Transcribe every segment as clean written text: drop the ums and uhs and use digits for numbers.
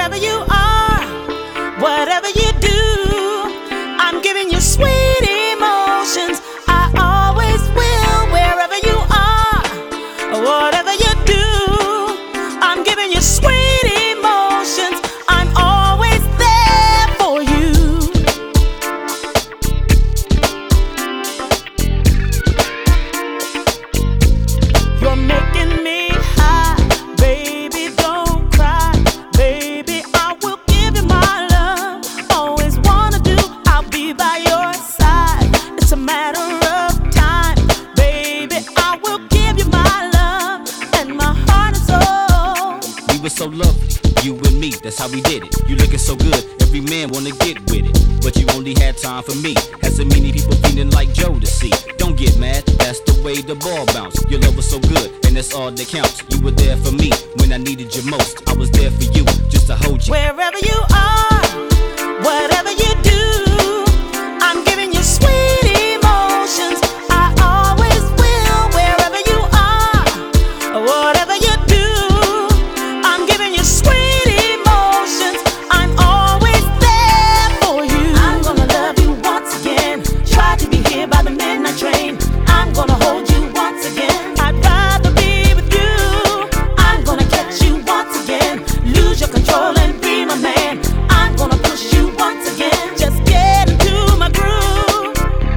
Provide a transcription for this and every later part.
Wherever you are, whatever you do, I'm giving you sweet emotions. I always will. Wherever you are, whatever you do, I'm giving you sweet emotions. I'm always there for you. You're making me high, baby, don't cry. Baby, I will give you my love. Always wanna do, I'll be by your side. It's a matter of time, baby, I will give you my love and my heart and soul. We were so lovely, you and me, that's how we did it. You looking so good, every man wanna get with it. But you only had time for me. Had so many people feeling like Joe to see. Don't get mad, that's the way the ball bounced. Your love was so good, and that's all that counts. You were there for me when I needed you most. I was there for you, just to hold you. Wherever you are, whatever you do, I'm giving you sweet emotions. I always will. Wherever you are, whatever you do, I'm giving you sweet emotions. I'm always there for you. I'm gonna love you once again. Try to be here by the midnight train. I'm gonna hold you once again. I'd rather be with you. I'm gonna catch you once again. Lose your control and be my man. I'm gonna push you once again. Just get into my groove.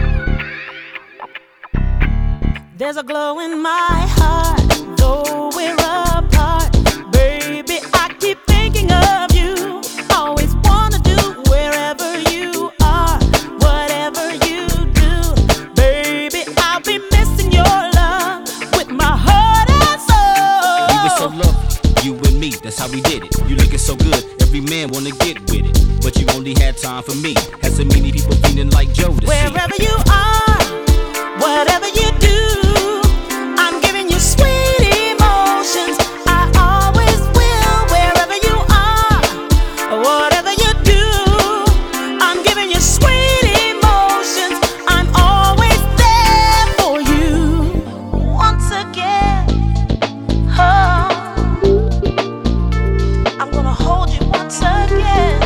There's a glow in my heart, though we're apart. Baby, I keep thinking of you. Always wanna do wherever you are, whatever you do. Baby, I'll be missing your love with my heart and soul. We were so lovely, you and me, that's how we did it. You looking so good, every man wanna get with it. But you only had time for me. Had so many people feeling like Joe to see. Wherever you are, whatever you do, I'm giving you sweet emotions. I always will. Wherever you are, whatever you do, I'm giving you sweet emotions. I'm always there for you. Once again, oh, I'm gonna hold you once again.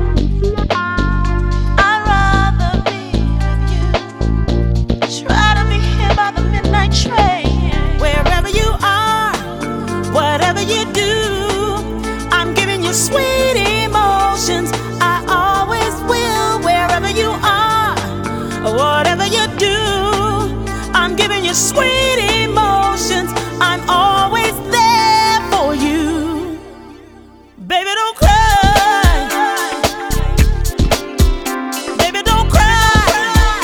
I'd rather be with you. Try to be here by the midnight train. Wherever you are, whatever you do, I'm giving you sweet emotions. I always will. Wherever you are, whatever you do, I'm giving you sweet emotions. I'm always there for you. Baby, don't cry. Baby, don't cry.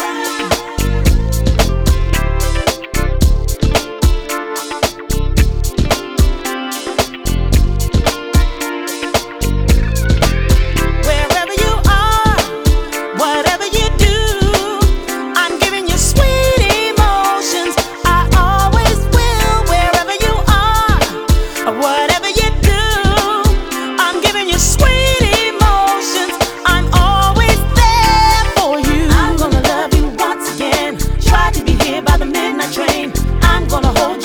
Wherever you are, whatever you do, I'm giving you sweet emotions. I always will. Wherever you are, whatever you do, I'm giving you sweet emotions. I'm always there for you. I'm gonna love you once again. Try to be here by the midnight train. I'm gonna hold